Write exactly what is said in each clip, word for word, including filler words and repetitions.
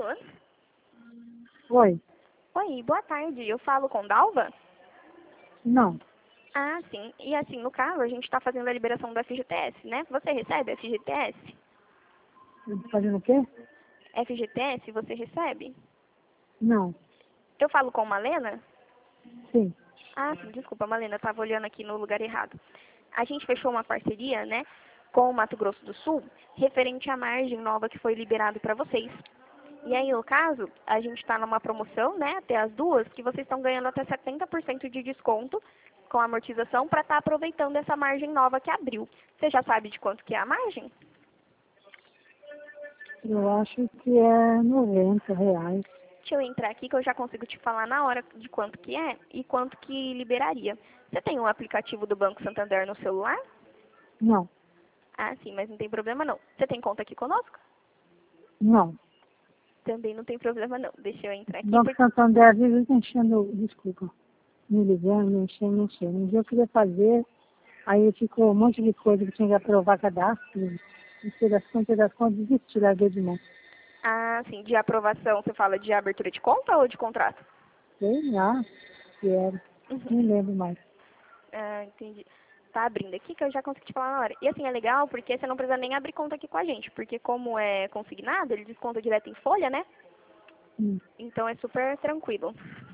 falando? Oi. Oi, boa tarde. Eu falo com Dalva? Não. Ah, sim. E assim, no caso, a gente está fazendo a liberação do F G T S, né? Você recebe F G T S? Fazendo o quê? F G T S você recebe? Não. Eu falo com Malena? Sim. Ah, sim, desculpa, Malena, eu estava olhando aqui no lugar errado. A gente fechou uma parceria, né, com o Mato Grosso do Sul, referente à margem nova que foi liberado para vocês. E aí, no caso, a gente está numa promoção, né, até as duas, que vocês estão ganhando até setenta por cento de desconto com a amortização para estar aproveitando essa margem nova que abriu. Você já sabe de quanto que é a margem? Eu acho que é noventa reais. Deixa eu entrar aqui que eu já consigo te falar na hora de quanto que é e quanto que liberaria. Você tem um aplicativo do Banco Santander no celular? Não. Ah, sim, mas não tem problema não. Você tem conta aqui conosco? Não. Também não tem problema não. Deixa eu entrar aqui. Banco Porque... Santander vive enchendo, desculpa, me ligando, me enchendo, me enchendo. Um dia eu queria fazer, aí ficou um monte de coisa que tinha que aprovar cadastro. Não sei das contas, das contas, desisti, larguei de mão. Ah, sim, de aprovação, você fala de abertura de conta ou de contrato? Sei lá que era, nem lembro mais. Ah, entendi. Tá abrindo aqui que eu já consegui te falar na hora. E assim, é legal porque você não precisa nem abrir conta aqui com a gente, porque como é consignado, ele desconta direto em folha, né? Hum. Então é super tranquilo.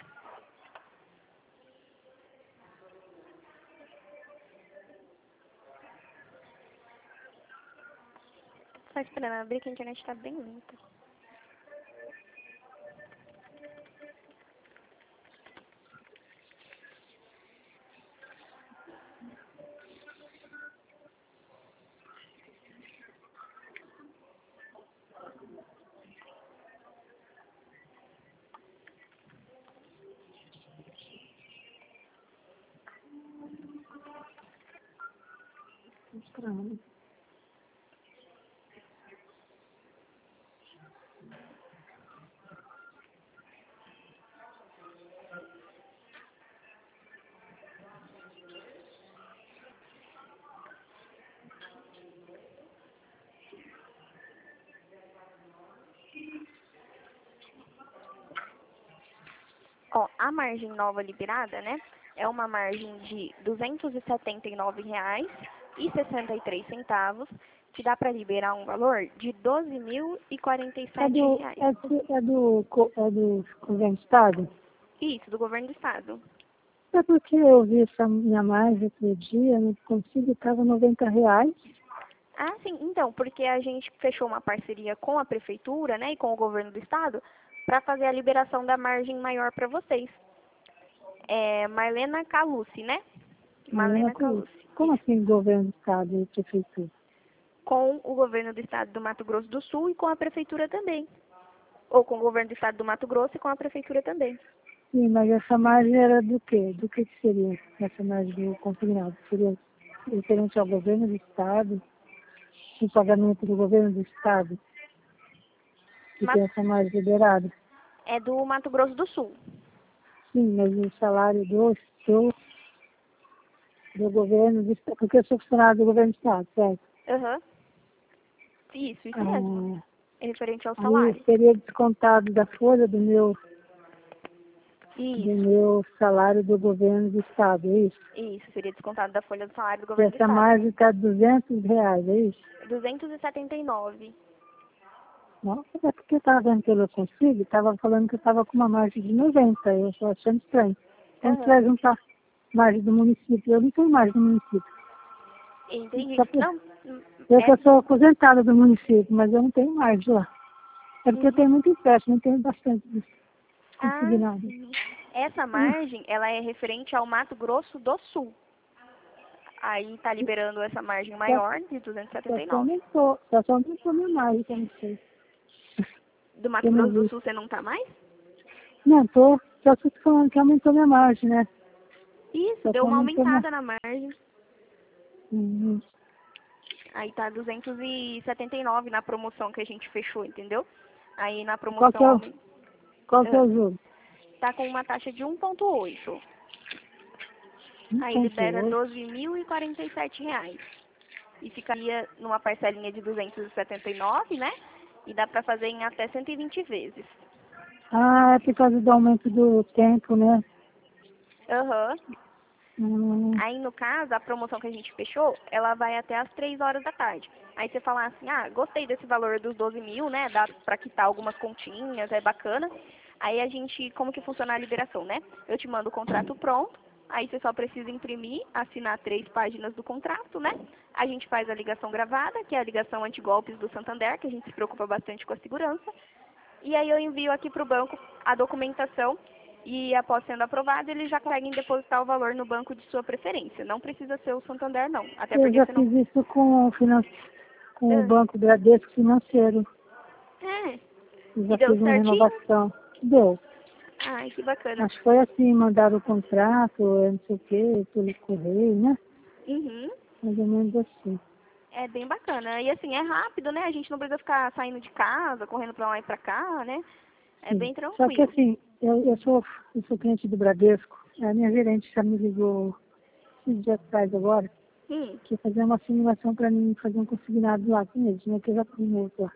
Só esperando abrir que a internet tá bem lenta. Estranho. Ó, a margem nova liberada, né, é uma margem de duzentos e setenta e nove reais e sessenta e três centavos, que dá para liberar um valor de doze mil e quarenta e É sete do, reais. é, do, é do, co- é do governo do estado? Isso, do governo do estado. É porque eu vi essa minha margem outro dia, não consigo, estava noventa reais. Ah, sim, então, porque a gente fechou uma parceria com a prefeitura, né, e com o governo do estado, para fazer a liberação da margem maior para vocês. É Marlena Calucci, né? Marlena Marlena Cruz. Calucci, Como isso. assim governo do estado e prefeitura? Com o governo do estado do Mato Grosso do Sul e com a prefeitura também. Ou com o governo do estado do Mato Grosso e com a prefeitura também. Sim, mas essa margem era do quê? Do que, que seria essa margem do consignado? Seria referente ao governo do estado, o pagamento do governo do estado, que Ma- tem essa margem liberada? É do Mato Grosso do Sul. Sim, mas o salário do, do, do governo do estado, porque eu sou funcionário do governo do estado, certo? Aham. Isso, isso mesmo. Ah, É referente ao aí salário. seria descontado da folha do meu, do Isso, meu salário do governo do estado, é isso? isso. Seria descontado da folha do salário do E governo do essa estado. margem está duzentos reais, é isso? duzentos e setenta e nove. Nossa, é porque eu estava vendo pelo consigo, estava falando que eu estava com uma margem de noventa, eu estou achando estranho. Como você Aham. vai juntar margem do município? Eu não tenho margem do município. Entendi. Só que Não, eu é... só sou aposentada do município, mas eu não tenho margem lá. É porque eu Uhum. tenho muito empréstimo, eu tenho bastante disso Ah, consignado. sim. Essa Hum, margem, ela é referente ao Mato Grosso do Sul. Aí tá liberando essa margem Só, maior de duzentos e só setenta e que nove. aumentou, só que aumentou minha margem, que eu não sei. Do Mato Eu não Grosso do vi. Sul você não tá mais? Não, tô, só que eu tô falando que aumentou minha margem, né? Isso, Só que deu uma aumentou minha... aumentada na margem. Uhum. Aí tá duzentos e setenta e nove na promoção que a gente fechou, entendeu? Aí na Qual que promoção é o, aumen- qual que é ah, o jogo? tá com uma taxa de um vírgula oito. Aí libera um ponto oito. doze mil e quarenta e sete reais. E ficaria numa parcelinha de duzentos e setenta e nove, né? E dá para fazer em até cento e vinte vezes. Ah, é por causa do aumento do tempo, né? Aham. Hum, Aí, no caso, a promoção que a gente fechou, ela vai até as três horas da tarde. Aí você fala assim, ah, gostei desse valor dos doze mil, né? Dá pra quitar algumas continhas, é bacana. Aí a gente, como que funciona a liberação, né? Eu te mando o contrato pronto, aí você só precisa imprimir, assinar três páginas do contrato, né? A gente faz a ligação gravada, que é a ligação antigolpes do Santander, que a gente se preocupa bastante com a segurança. E aí eu envio aqui para o banco a documentação e após sendo aprovado, eles já conseguem depositar o valor no banco de sua preferência. Não precisa ser o Santander, não. Até eu porque já você não... fiz isso com o, finan... com o Ah, Banco Bradesco Financeiro. é. Eu E já deu fiz uma certinho? renovação. Deu. Ai, que bacana. Mas foi assim, mandaram o contrato, eu não sei o quê, pelo correio, né? Uhum. Mais ou menos assim. É bem bacana. E assim, é rápido, né? A gente não precisa ficar saindo de casa, correndo pra lá e pra cá, né? É Sim. bem Só que tranquilo. assim, eu, eu, sou, eu sou cliente do Bradesco, a minha gerente já me ligou esses dias atrás agora, Hum. que ia fazer uma simulação para mim fazer um consignado lá com eles, né? Que eu já fui no outro lá.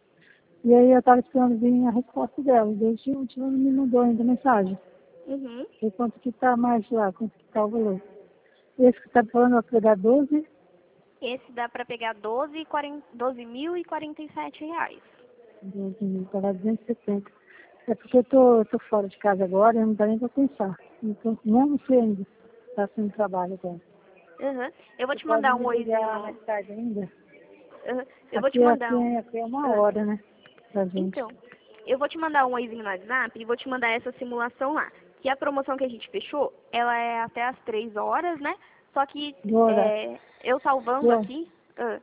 E aí eu estava esperando vir a resposta dela, desde o último não me mandou ainda mensagem. Uhum. E quanto que tá mais lá, quanto que tá o valor. Esse que tá falando vai dar doze, Esse dá pra pegar doze mil e quarenta e sete reais. doze mil, para duzentos e setenta. É porque eu tô, eu tô fora de casa agora, não dá nem pra pensar. Então, não sei ainda, tá sendo trabalho agora. Uhum. Eu vou Você te pode mandar um me oizinho ligar no... mais tarde ainda? Uhum. Eu vou te Aqui, aqui, mandar um... é- aqui é uma Ah, hora, né? Pra gente. então, eu vou te mandar um oizinho no WhatsApp e vou te mandar essa simulação lá. Que a promoção que a gente fechou, ela é até as três horas, né? Só que Do horário. é, eu salvando Do- aqui... ah,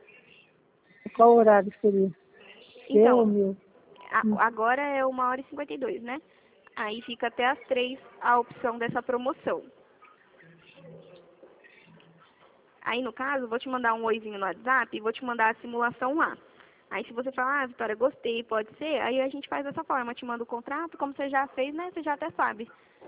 Qual horário seria? Seu ou então, meu? Hum. a- agora é uma hora e cinquenta e dois, né? Aí fica até as três a opção dessa promoção. Aí, no caso, eu vou te mandar um oizinho no WhatsApp e vou te mandar a simulação lá. Aí, se você falar, ah, Vitória, gostei, pode ser, aí a gente faz dessa forma, te manda o contrato, como você já fez, né, você já até sabe.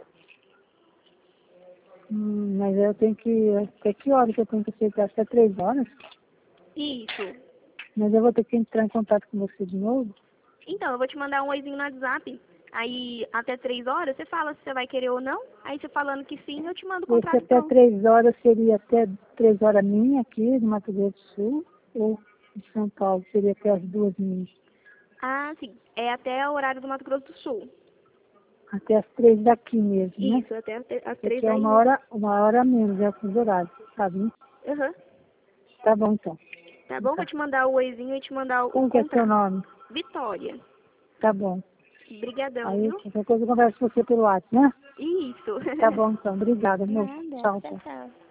Hum, mas eu tenho que... Até que hora que eu tenho que aceitar? Até três horas? Isso. Mas eu vou ter que entrar em contato com você de novo? Então, eu vou te mandar um oizinho no WhatsApp. Aí, até três horas, você fala se você vai querer ou não. Aí, você falando que sim, eu te mando o Esse contrato até pronto. três horas seria até três horas minha aqui, no Mato Grosso do Sul, ou de São Paulo, seria até as duas minhas. Ah, sim. É até o horário do Mato Grosso do Sul. Até as três daqui mesmo, né? Isso, até as as três Porque é daí uma mesmo. hora, uma hora a menos, é o horário, sabe? Aham. Tá bom então. Tá bom? Vou Tá. te mandar o oizinho e te mandar o Como que é seu contrato. nome? Vitória. Tá bom. Brigadão, Aí viu? qualquer coisa eu converso com você pelo WhatsApp, né? Isso. Tá bom então. Obrigada, moço. Nada. Tchau, Tchau, tchau. tchau.